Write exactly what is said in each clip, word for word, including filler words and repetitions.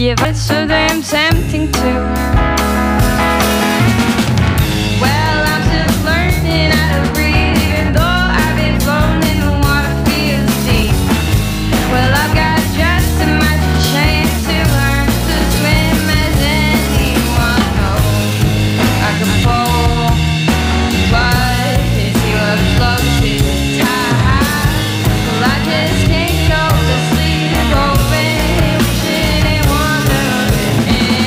Yeah, but it's so damn tempting too. Well, I'm still learning how to breathe, even though I've been flown in the water feels deep. Well, I've got just as much chance to learn to swim as anyone knows. I could fall, but if you have floated tight, well, I just can't go to sleep, hoping, wishing and wondering.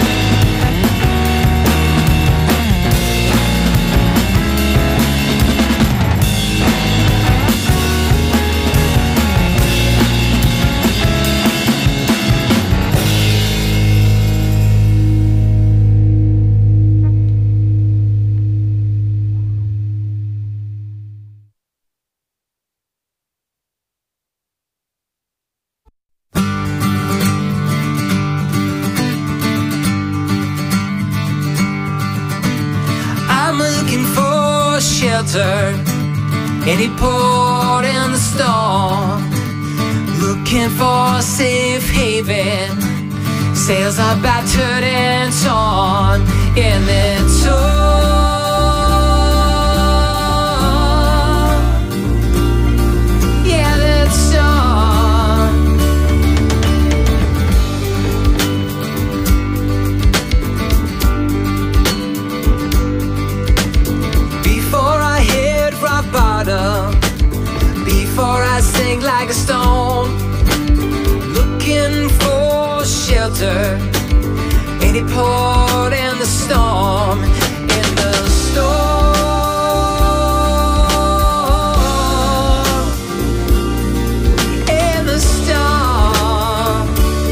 I'm looking for shelter, any port in the storm. Looking for a safe haven, sails are battered and torn in the torn. Yeah, that's torn. Before I hit rock bottom, before I sink like a stone, looking for shelter, any port in the storm, in the storm, in the storm.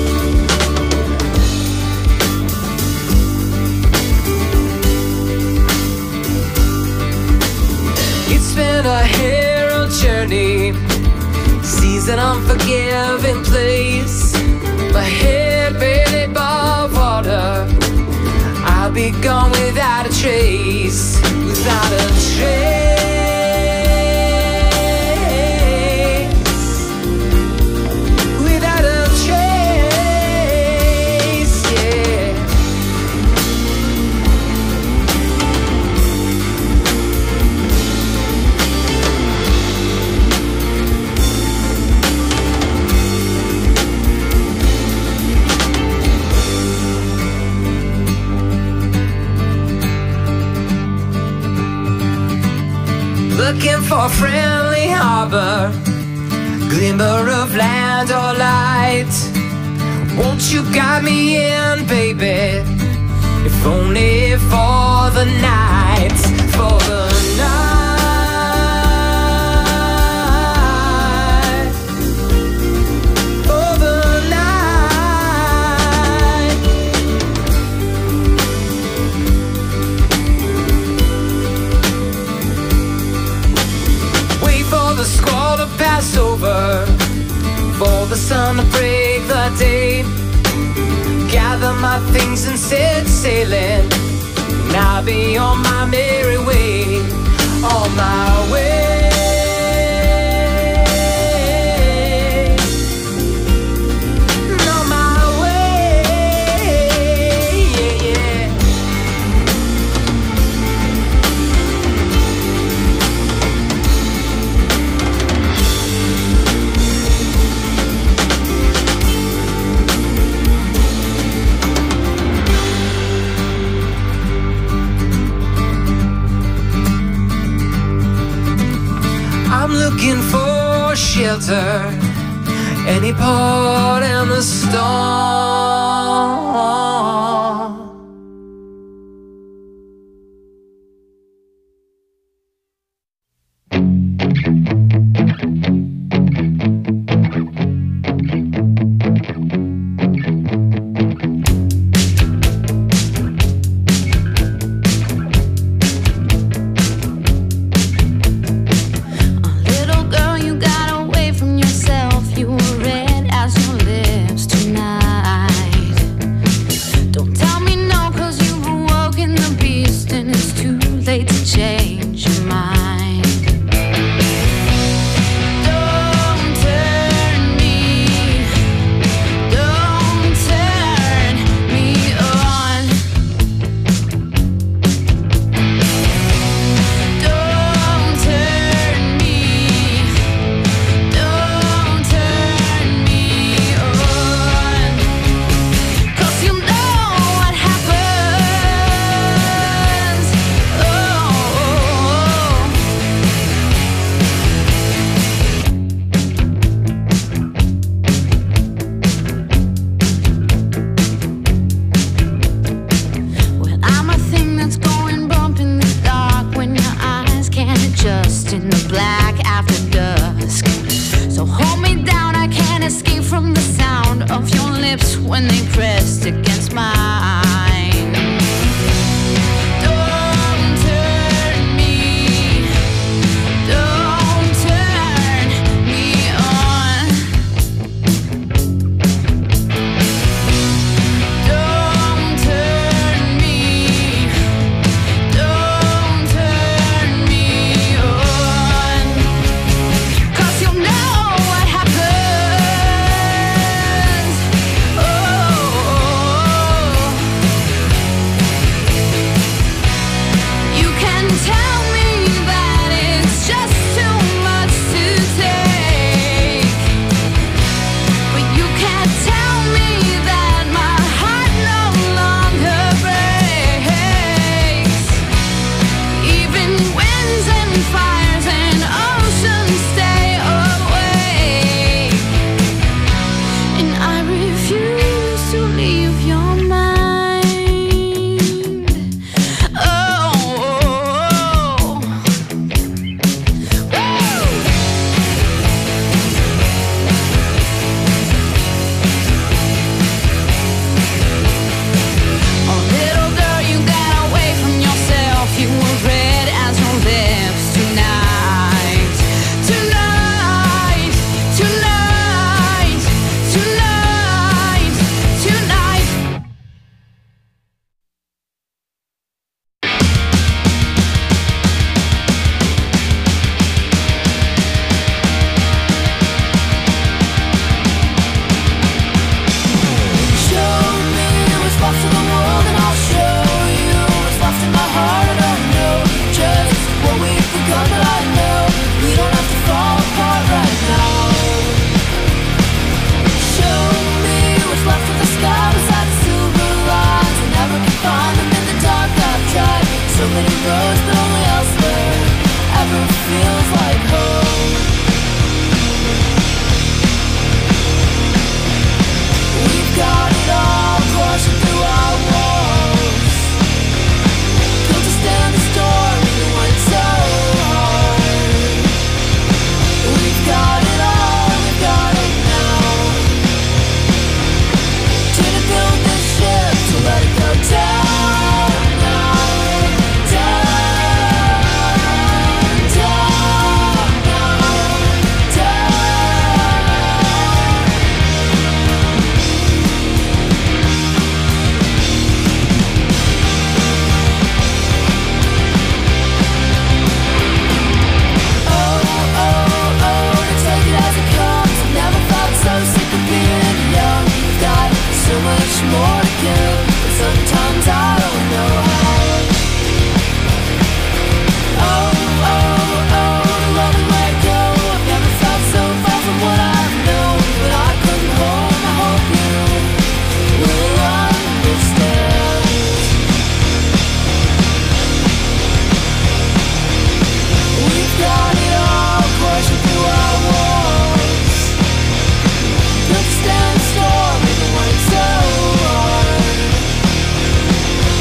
It's been a hero journey, seas an unforgiving place. My head barely above water, I'll be gone without a trace, without a trace, without a trace, yeah. Looking for a friendly harbor, glimmer of land or light. Won't you guide me in, baby, if only for the night, for the night, for the night. Wait for the squall to pass over, for the sun to break the day. Gather my things and set sailing, and I'll be on my merry way, on my way, on my way, yeah, yeah. I'm looking for shelter, any port in the storm. Little girl, you got away from yourself. You were red as your lips tonight. pressed against mine. Don't turn me, don't turn me on. Don't turn me, don't turn me on. 'Cause you'll know what happens. Oh, you can tell me that it's just too much to take, but you can't tell me that my heart no longer breaks. Even winds and fires and oceans stay awake, and I refuse to leave your mind. Oh, woo! Oh, little girl, you got away from yourself. You were red as your lips tonight. Tonight, tonight, tonight, tonight. Show me what's left of the world, and I'll show you what's left in my heart. I don't know just what we've begun, but I know we don't have to fall apart right now. Show me what's left of the sky beside the silver lines. I never can find them in the dark. I've tried so many roads, but only elsewhere ever feels like home. We've got it all coursing through our walls, built to stand the storm even when it's so hard. We've got it all, we've got it now. Didn't build this ship to let it go down now. Down, down now, down. Oh, oh, oh, to take it as it comes. I've never felt so sick of being young. We've got so much more to give, but sometimes I don't know how. Oh, oh, oh, to love and let go. I've never felt so far from what I've known, but I couldn't hold. I hope you will understand. We've got it all coursing through our walls, built to stand the storm even when it's so hard.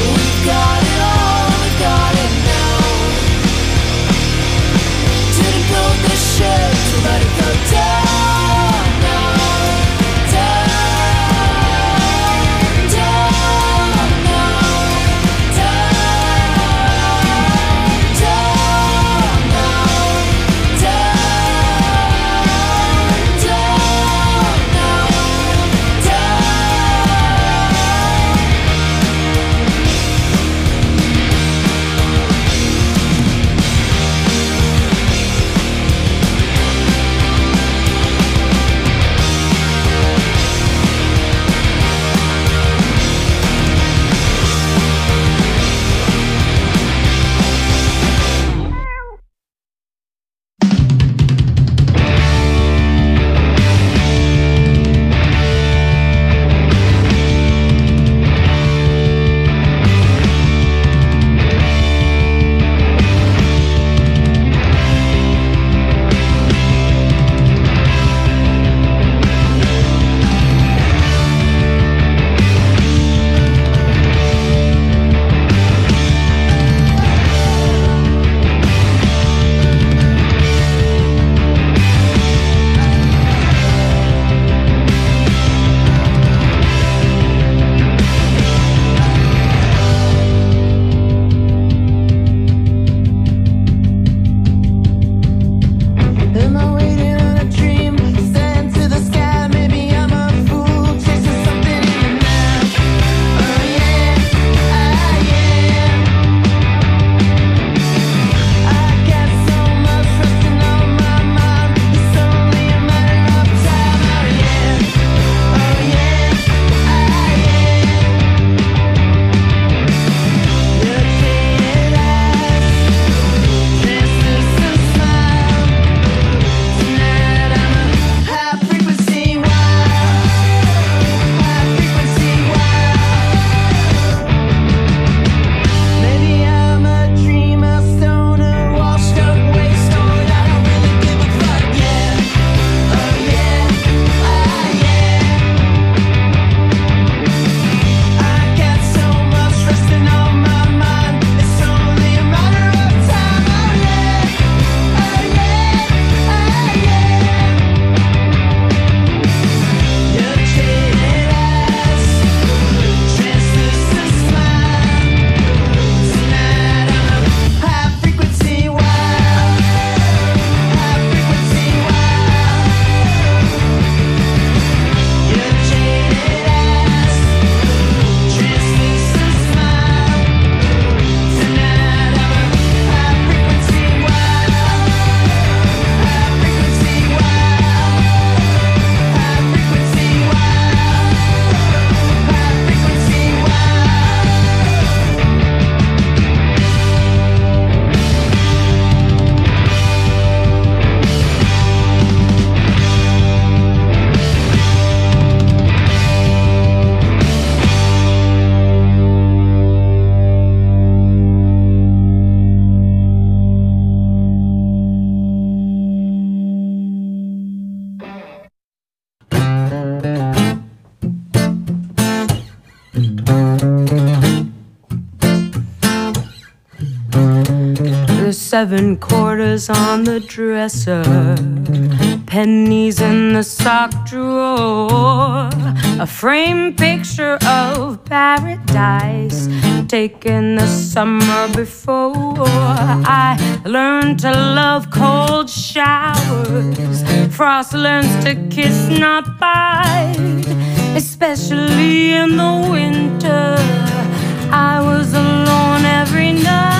The seven quarters on the dresser, pennies in the sock drawer, a framed picture of paradise taken the summer before. I learned to love cold showers. Frost learns to kiss, not bite, especially in the winter. I was alone every night.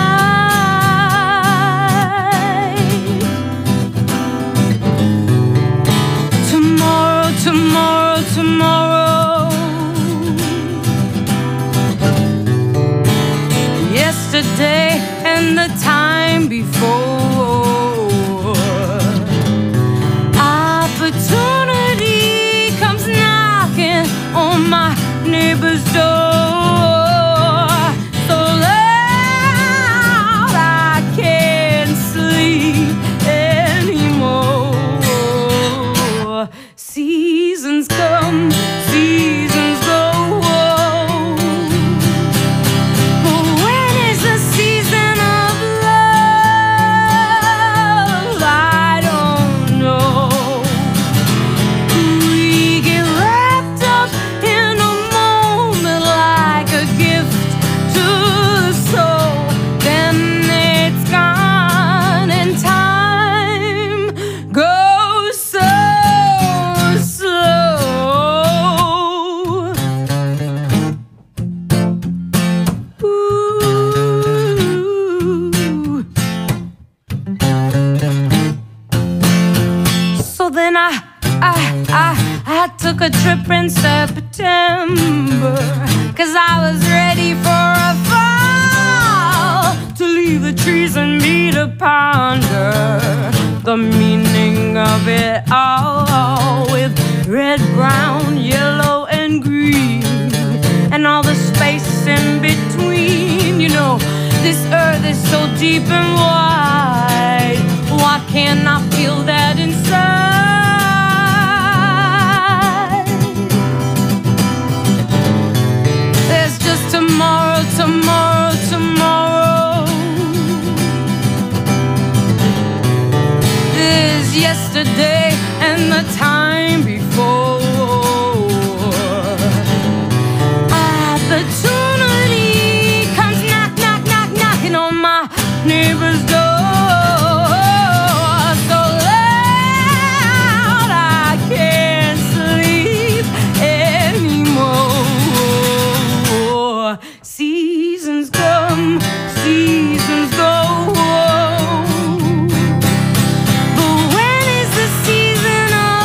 Tomorrow, tomorrow, tomorrow. Yesterday and the time before. Opportunity comes knocking on my neighbor's door. So loud I can't sleep anymore. Seasons come, seasons go. But when is the season of love? I don't know. We get wrapped up in a moment like a gift to the soul. Then it's gone and time goes so slow. Ooh. So then I, I, I, I took a trip in September, 'cause I was ready for a fall, to leave the trees and me to ponder the meaning of it all, with red, brown, yellow, and green, and all the space in between. You know, this earth is so deep and wide. Why can't I feel that inside? There's just tomorrow, tomorrow, tomorrow. There's yesterday and the time before. Opportunity comes knock, knock, knock, knocking on my neighbor's door. So loud I can't sleep anymore. Seasons come, seasons go. But when is the season of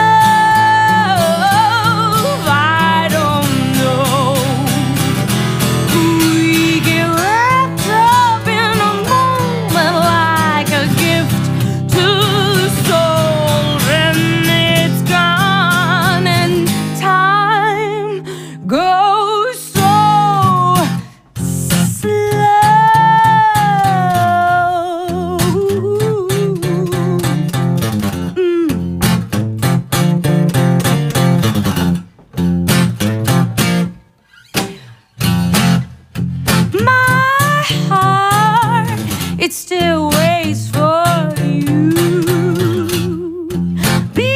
love? I don't know. We get wrapped up in a moment like a gift to the soul. Then it's gone and time goes so slow. Mm. My heart, it still waits for you. Be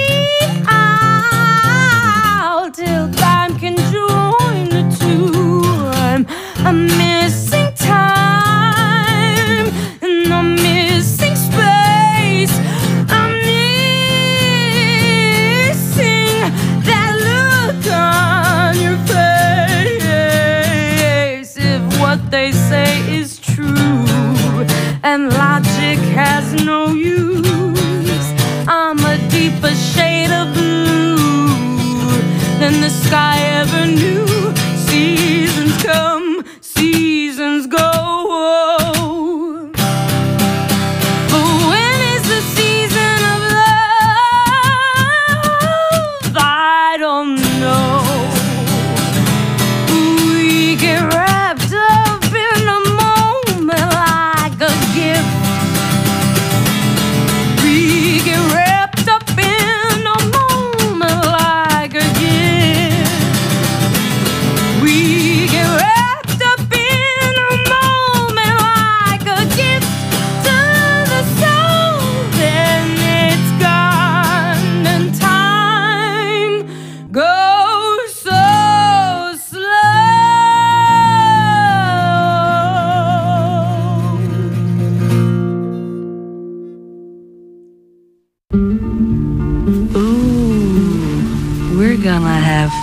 out till time can join the two. I'm, I'm missing time and I'm missing space. I'm missing that look on your face. If what they say is true and logic has no use, I'm a deeper shade of blue than the sky ever knew. Seasons come, seasons go. But when is the season of love? I don't know. We get wrapped up in a moment like a gift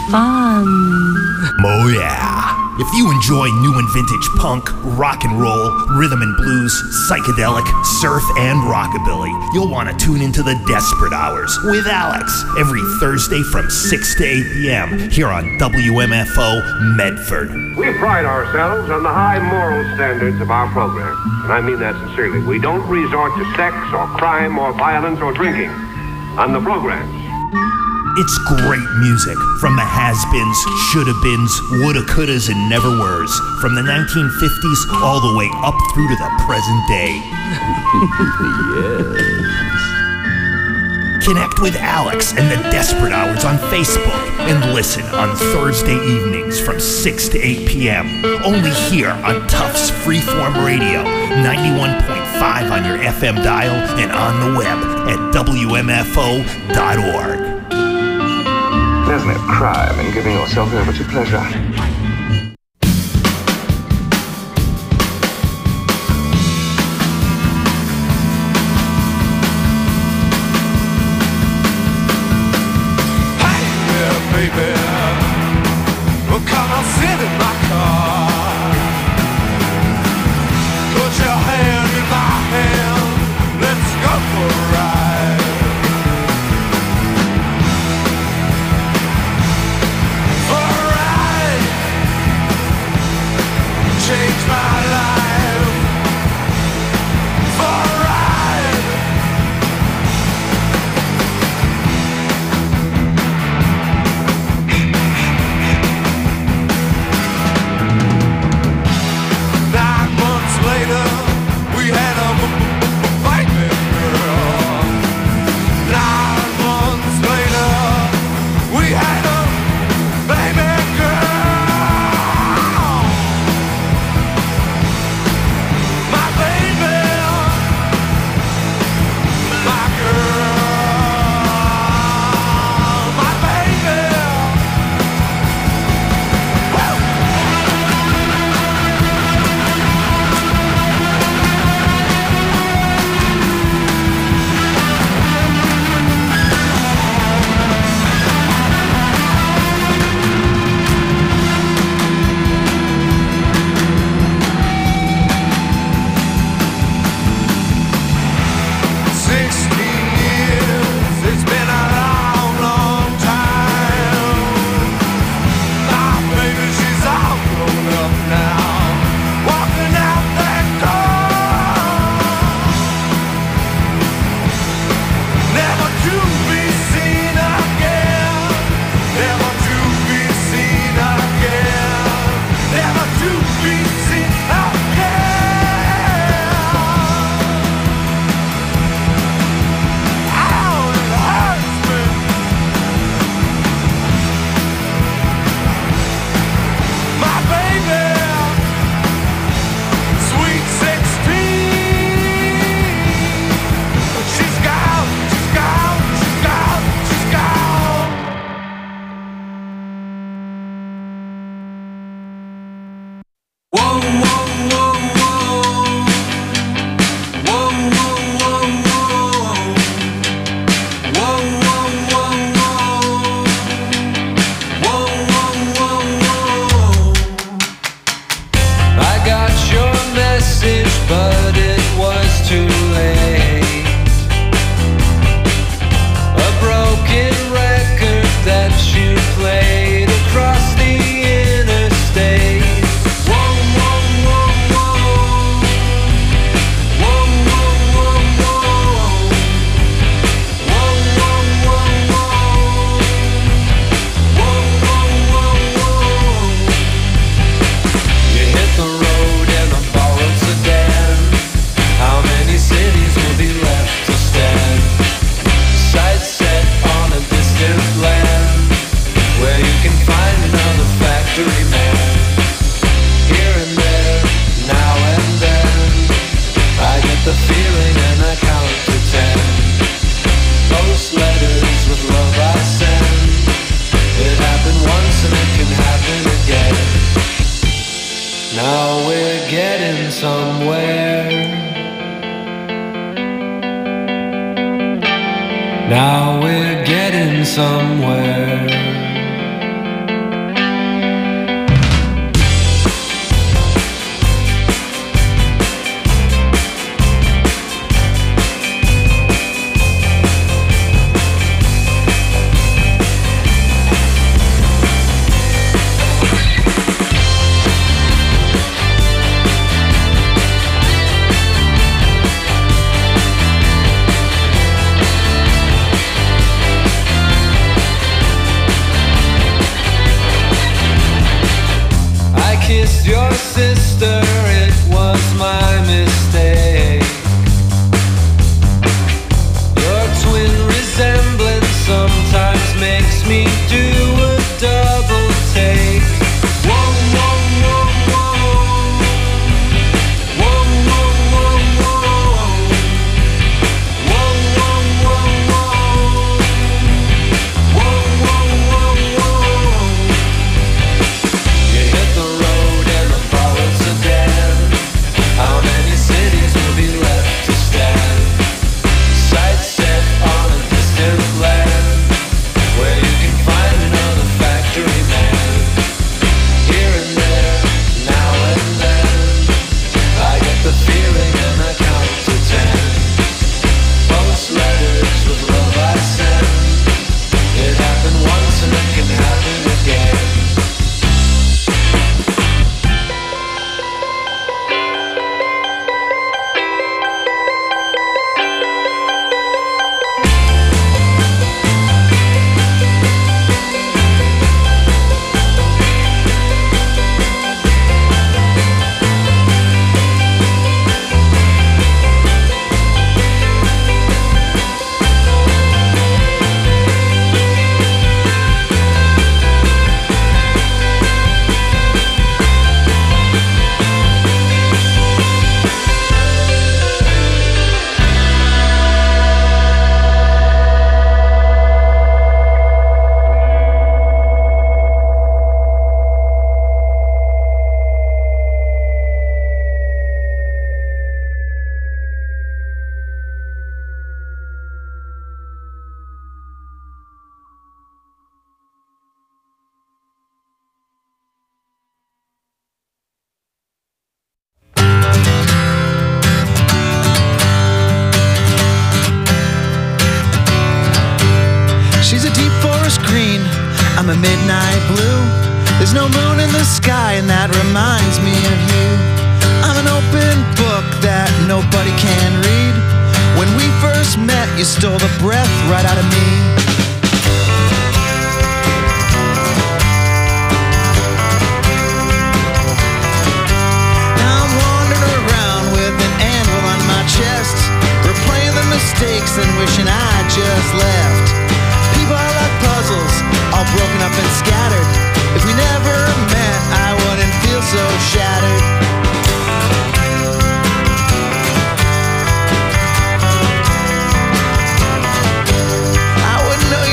fun. Oh yeah. If you enjoy new and vintage punk, rock and roll, rhythm and blues, psychedelic, surf, and rockabilly, you'll want to tune into the Desperate Hours with Alex every Thursday from six to eight p.m. here on W M F O Medford. We pride ourselves on the high moral standards of our program, and I mean that sincerely. We don't resort to sex or crime or violence or drinking on the programs. It's great music from the has-beens, shoulda-beens, woulda-couldas, and never-weres, from the nineteen fifties all the way up through to the present day. Yes. Connect with Alex and the Desperate Hours on Facebook and listen on Thursday evenings from six to eight p.m. only here on Tufts Freeform Radio, ninety-one point five on your F M dial and on the web at W M F O dot org. There's no crime in giving yourself over to pleasure. Hey there, baby. Well, come on, sit in my car. Put your hand in my hand. Let's go for a ride. Change my life for a ride. Nine months later, we had a baby girl. Nine months later, we had a baby girl. Now we're getting somewhere. your sister, it was my mistake. Your twin resemblance sometimes makes me do a double take. Whoa, whoa, whoa, whoa. Whoa, whoa, whoa, whoa. Whoa, whoa, whoa, whoa. Whoa, whoa, whoa, whoa. You hit the road and the bullets are dead. How many cities will be left to stand? Sight set on a distant land, where you can find another factory man. Here and there, now and then, I get the feeling and I count to ten. Post letters with love I send. It happened once and it can happen again. She's a deep forest green, I'm a midnight blue. There's no moon in the sky and that reminds me of you. I'm an open book that nobody can read. When we first met, you stole the breath right out of me. Now I'm wandering around with an anvil on my chest, replaying the mistakes and wishing I just left. People are like puzzles, all broken up and scattered. If we never met, I wouldn't feel so shattered. I wouldn't know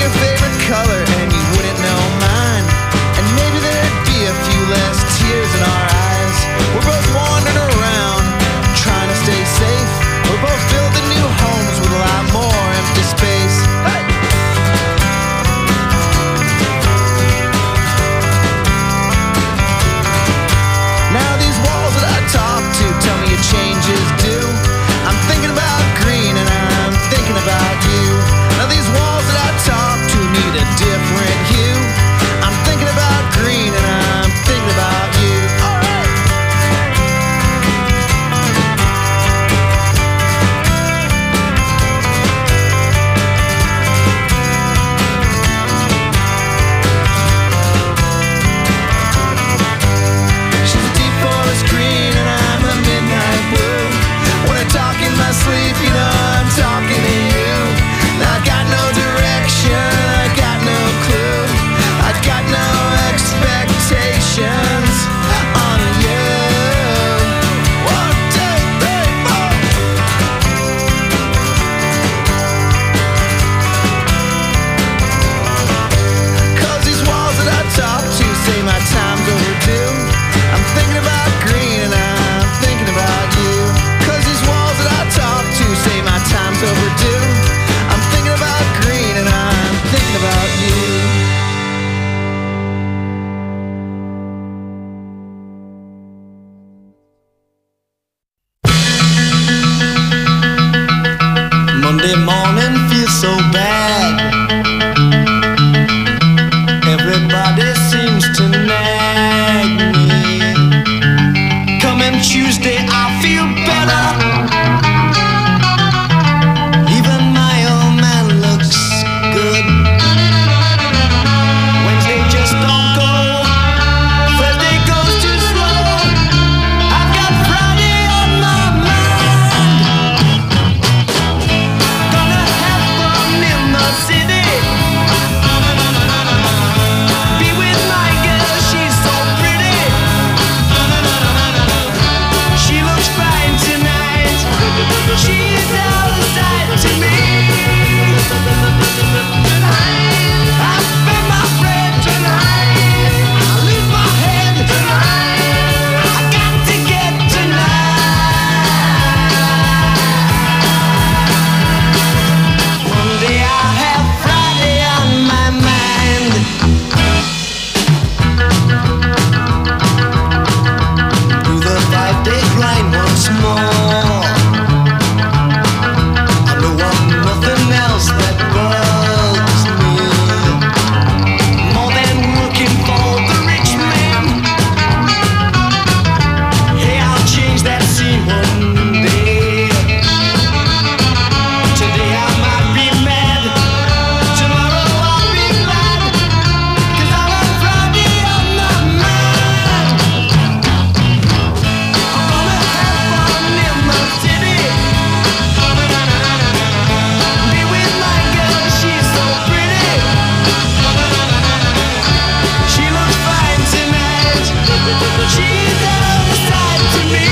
She's out of sight to me.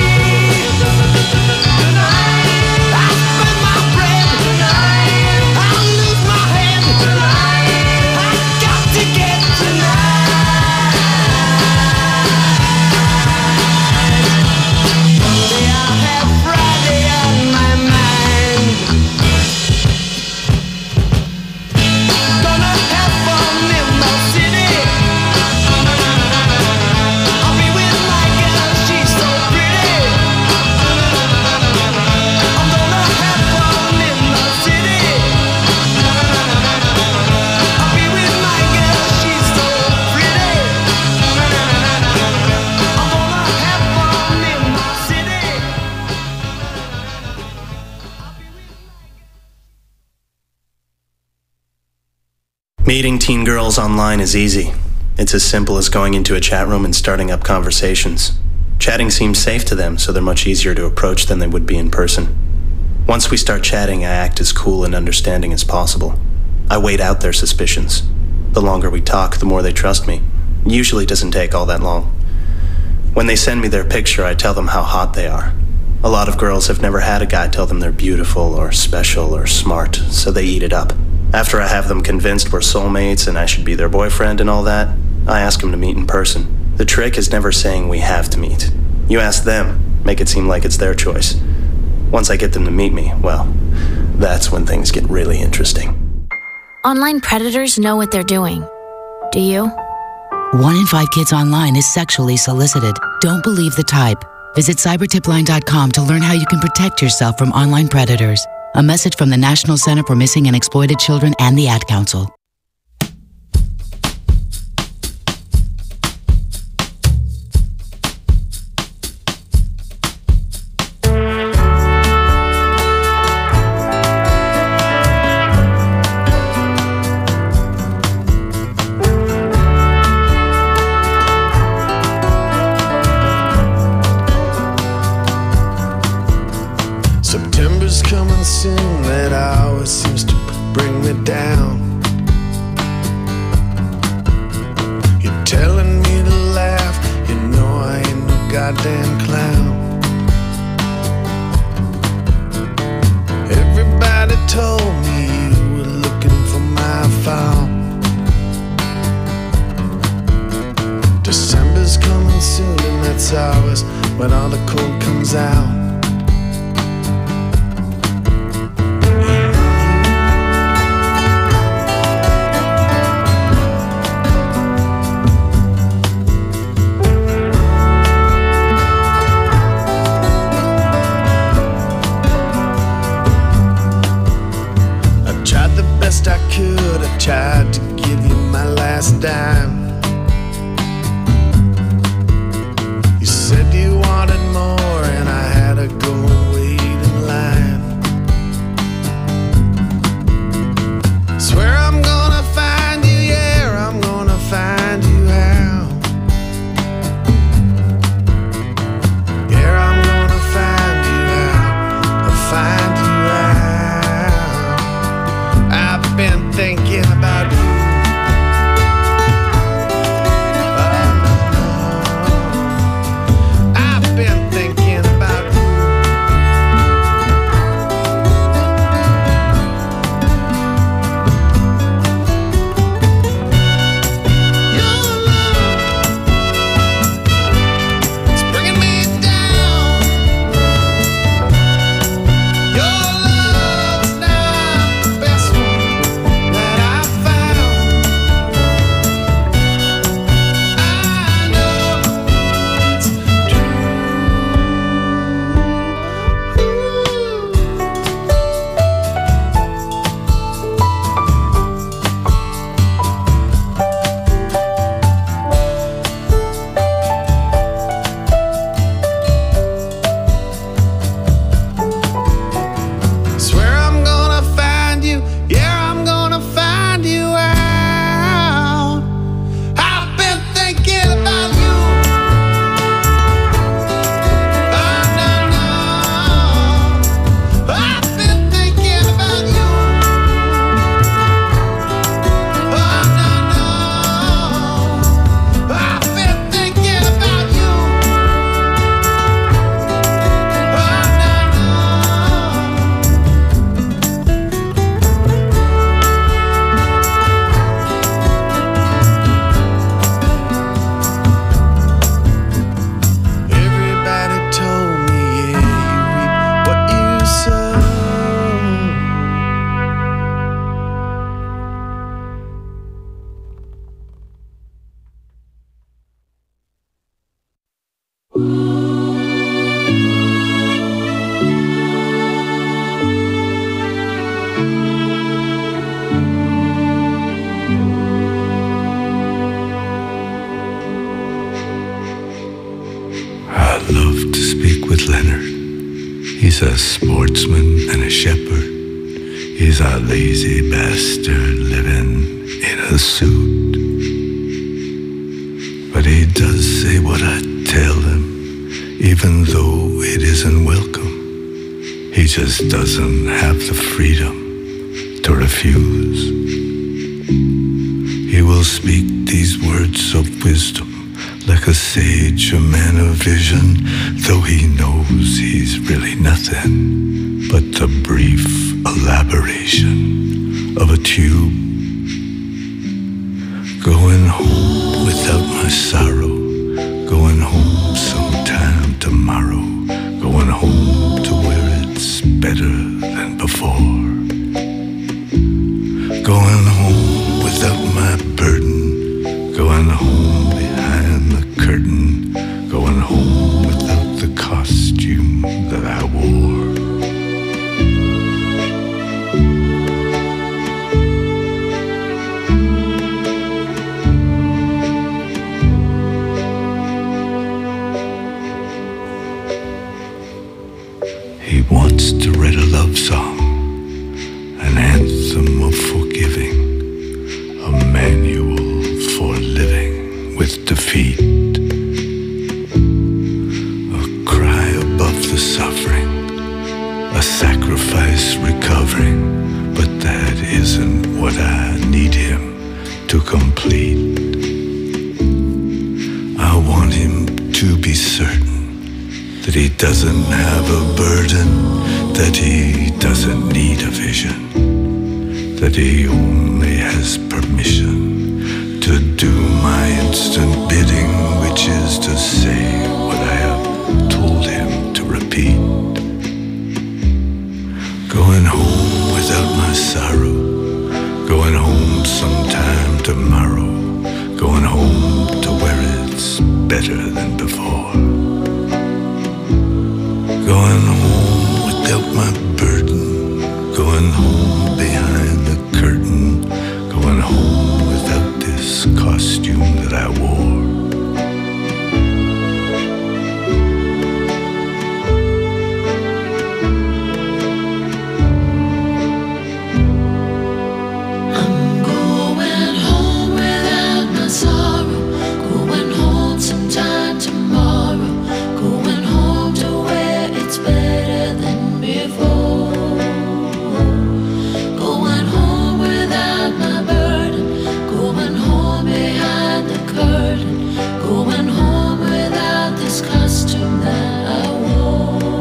I spend my breath. I lose my head. I got to get tonight. Monday I have Friday on my mind. Gonna have fun in my city. I'll be with my girl, she's so pretty. I'm gonna have fun in my city. I'll be with my girl, she's so pretty. I'm gonna have fun in my city. Meeting teen girls online is easy. It's as simple as going into a chat room and starting up conversations. Chatting seems safe to them, so they're much easier to approach than they would be in person. Once we start chatting, I act as cool and understanding as possible. I wait out their suspicions. The longer we talk, the more they trust me. It usually doesn't take all that long. When they send me their picture, I tell them how hot they are. A lot of girls have never had a guy tell them they're beautiful or special or smart, so they eat it up. After I have them convinced we're soulmates and I should be their boyfriend and all that, I ask them to meet in person. The trick is never saying we have to meet. You ask them, make it seem like it's their choice. Once I get them to meet me, well, that's when things get really interesting. Online predators know what they're doing. Do you? One in five kids online is sexually solicited. Don't believe the type. Visit cyber tip line dot com to learn how you can protect yourself from online predators. A message from the National Center for Missing and Exploited Children and the Ad Council. September's coming soon, that hour seems to bring me down. You're telling me to laugh, you know I ain't no goddamn clown. Everybody told me you were looking for my file. December's coming soon, and that's ours when all the cold comes out. I could, I tried to give you my last dime. You said you wanted more, and I had a I'd love to speak with Leonard. He's a sportsman and a shepherd. He's a lazy bastard living in a suit. But he does say what I tell him, even though it isn't welcome. He just doesn't have the freedom to refuse. He will speak these words of wisdom like a sage, a man of vision, though he knows he's really nothing but the brief elaboration of a tube. Going home without my sorrow, going home sometime tomorrow, going home to where it's better than before. Going home without my burden, going home behind the curtain, going home without the costume that I wore. He wants to write a love song, an anthem of forgiving, a manual for living with defeat, a cry above the suffering, a sacrifice recovering, but that isn't what I need him to complete. I want him to be certain that he doesn't have a burden, that he doesn't need a vision, that he only has permission to do my instant bidding, which is to say what I have told him to repeat. Going home without my sorrow, going home sometime tomorrow, going home to where it's better than before. Going home without my burden, going home behind the curtain, going home without this costume that I wore. I'm going home without my sorrow, going home sometime tomorrow, going home to where it's better than before. Going home without my burden, going home behind the curtain, going home without this costume that I wore.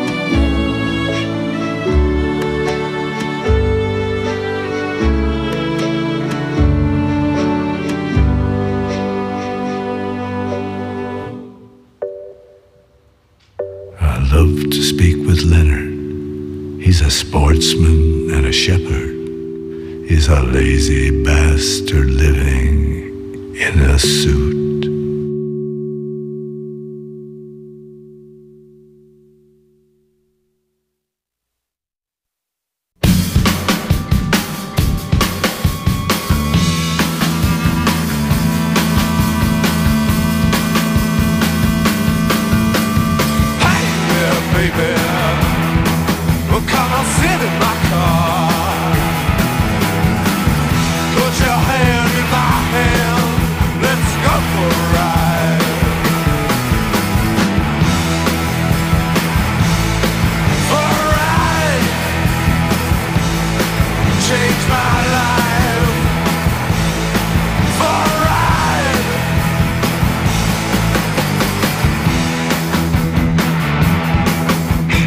I love to speak with Leonard. He's a sportsman and a shepherd. He's a lazy bastard living in a suit. Hey,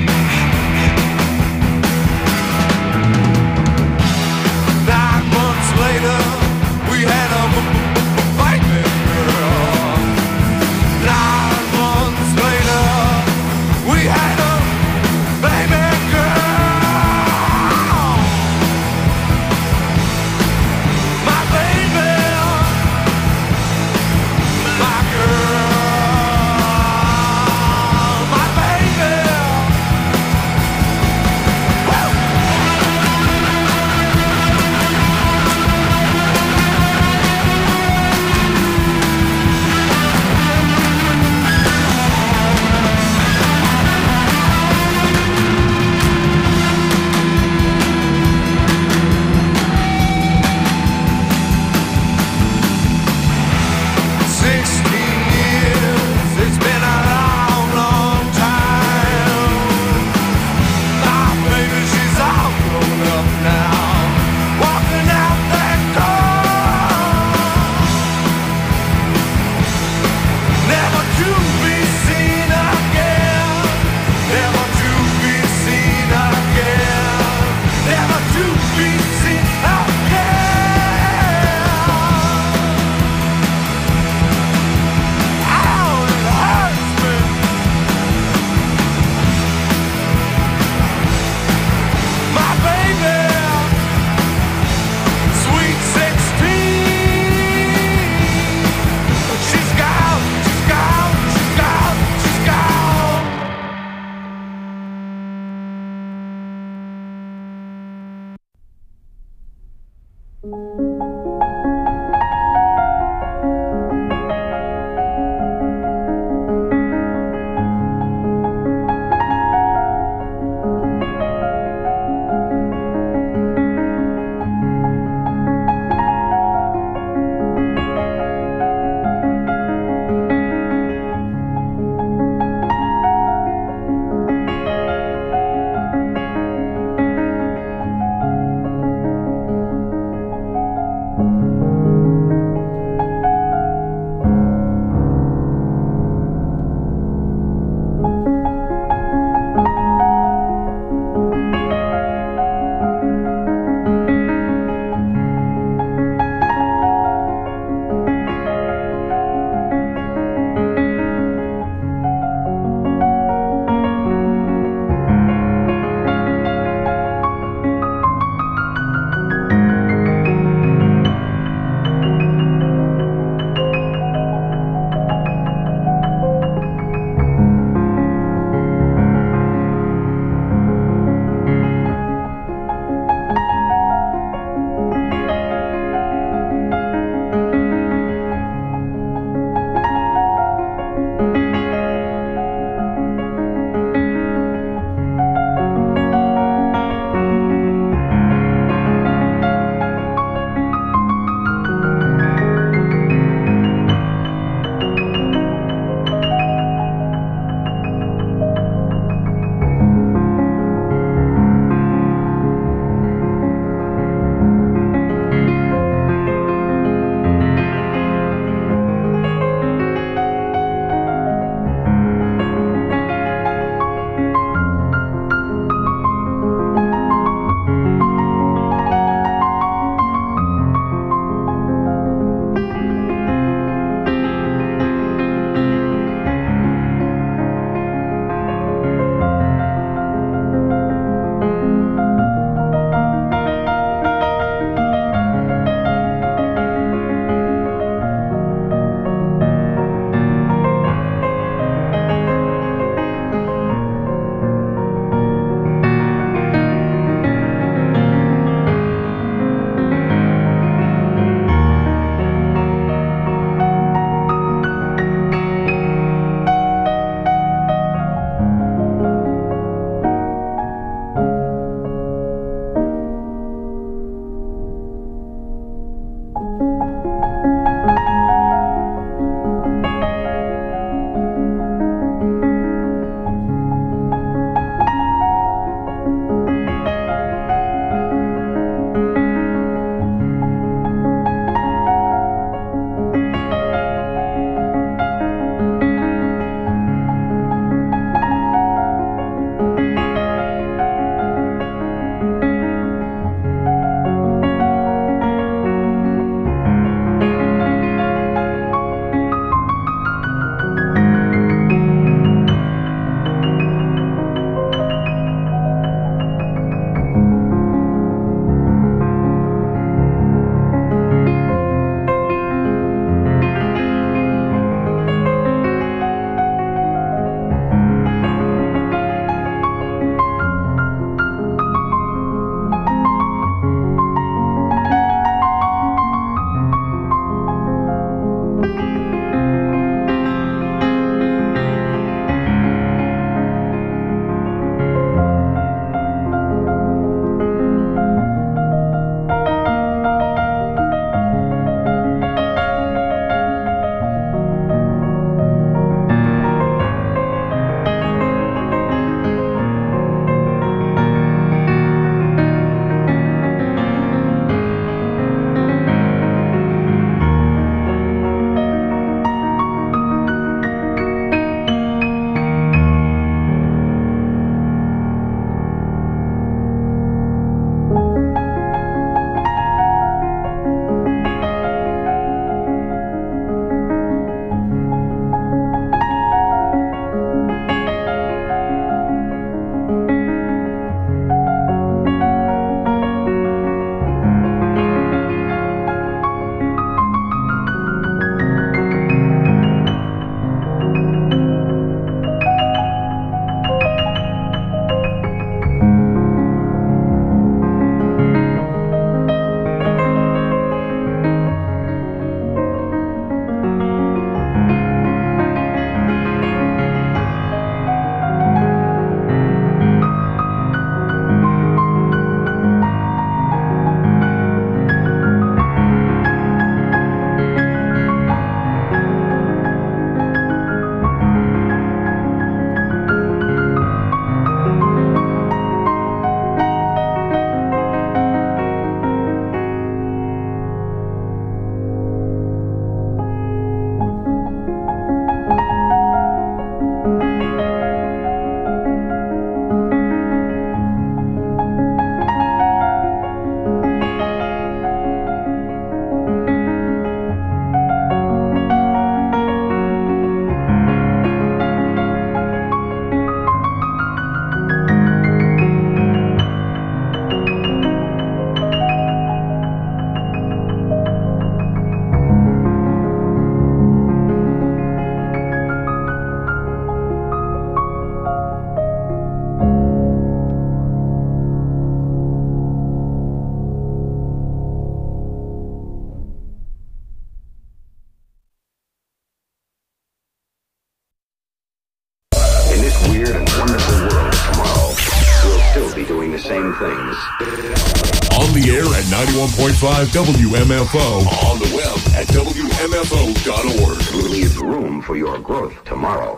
weird and wonderful world tomorrow, we'll still be doing the same things. On the air at ninety-one point five W M F O. On the web at W M F O dot org. Leave room for your growth tomorrow.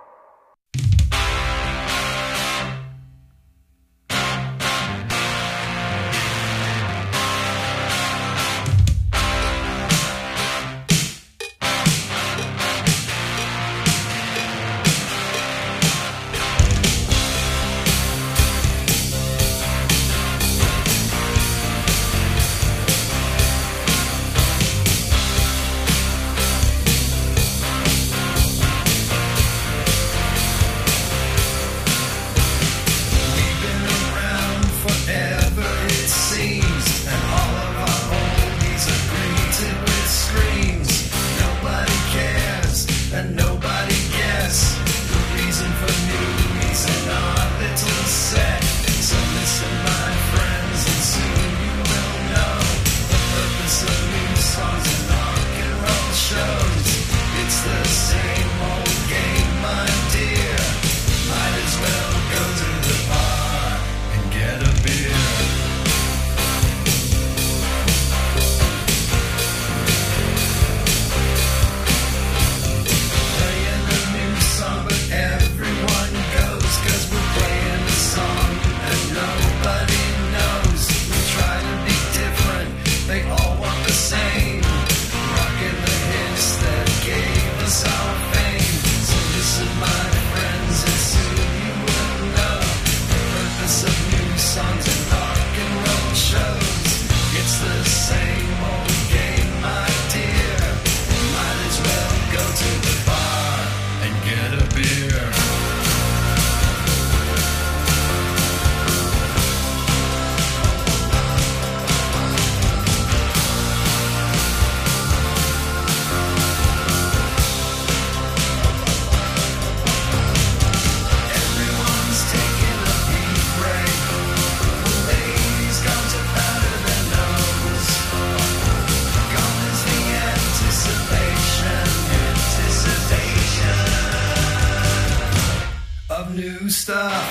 New stuff.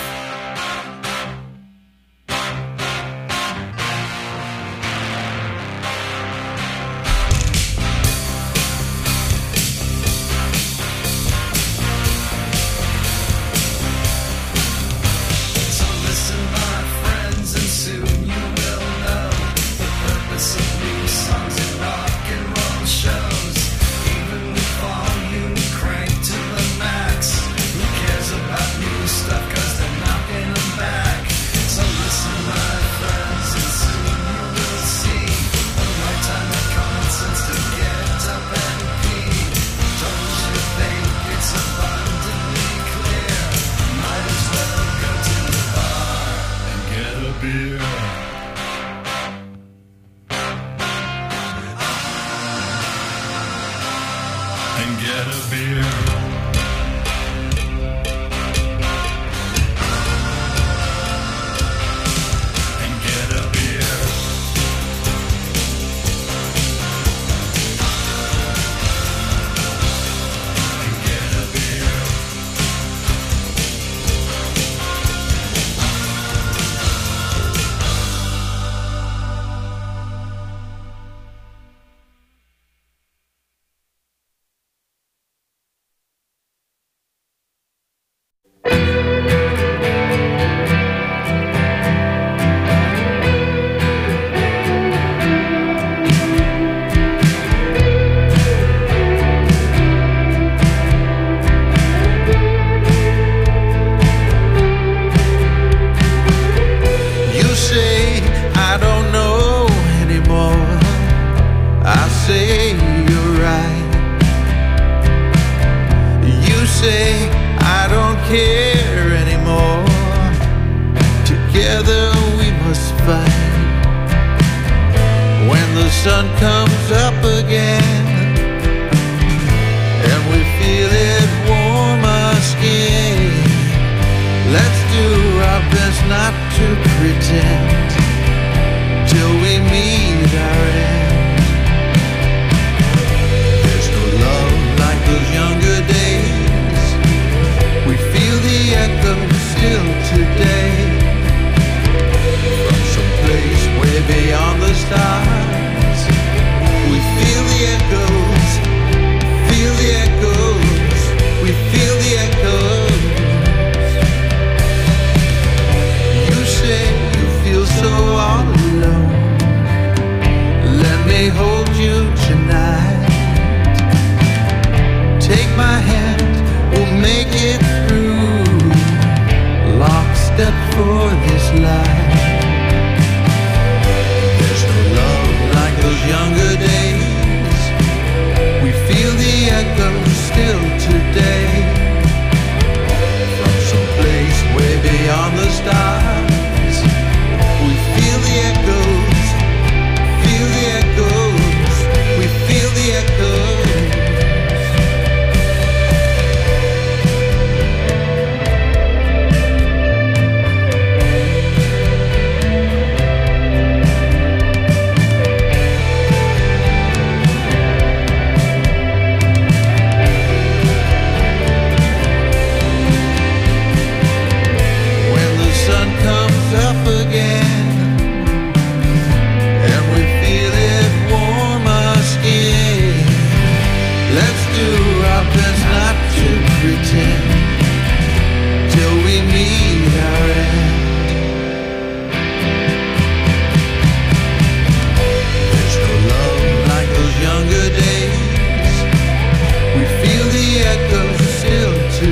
So listen, my friends, and soon you will know the purpose of new songs and rock and roll shows. Even with volume cranked to the max, who cares about new stuff? 'Cause they're knocking them back. So listen, my friends, and soon you will see the right time and common sense to get up and pee. Don't you think it's abundantly clear? Might as well go to the bar and get a beer. And get a beer. And get a beer. And get a beer. You say I don't know anymore. I say you're right. You say I don't care anymore. Together we must fight. When the sun comes up again and we feel it warm our skin, let's do our best not to pretend till we meet our end. There's no love like those younger days. We feel the echo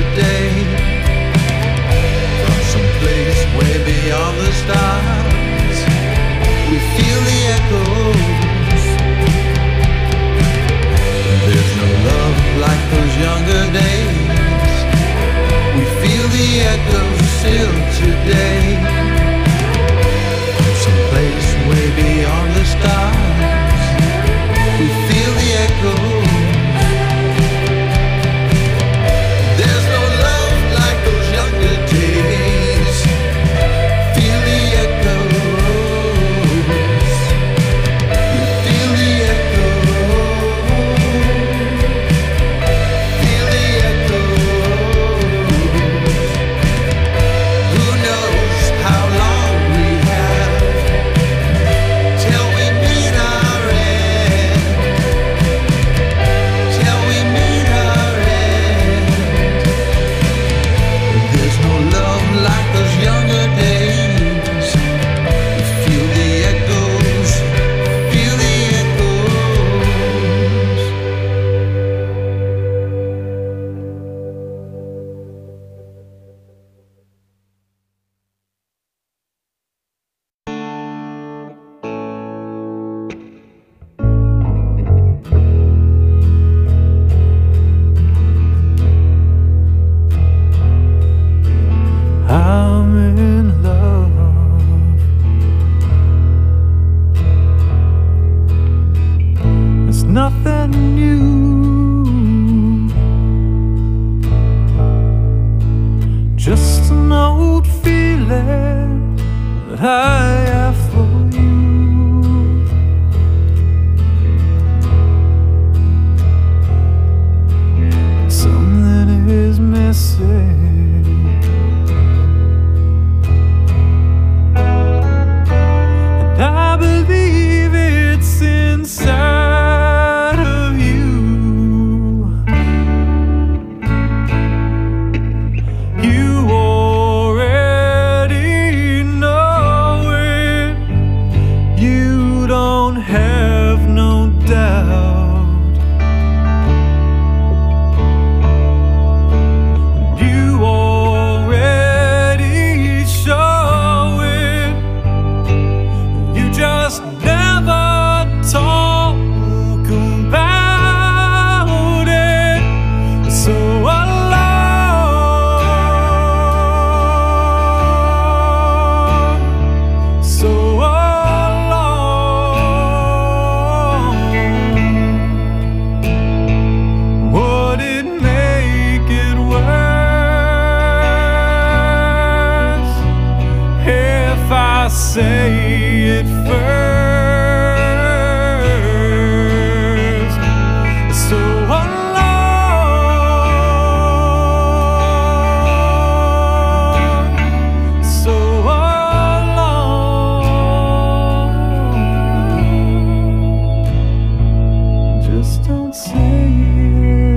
today. From some place way beyond the stars, we feel the echoes. There's no love like those younger days. We feel the echoes still today. From some place way beyond the stars, we feel the echoes. There's no love like those younger days. Feel the echoes. We feel the echoes. Feel the echoes. Who knows how long we have till we meet our end? Till we meet our end. There's no love like those younger days. We feel the echoes. Feel the echoes. I'm in love. It's nothing new. Just an old feeling that I have for you. Something is missing. I believe it's inside of you. You already know it. You don't have no doubt. You already show it. You just never talk about it. So alone, so alone. Would it make it worse if I say it first? So alone, so alone. Just don't say it.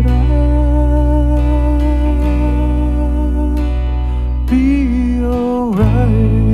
I'll be alright.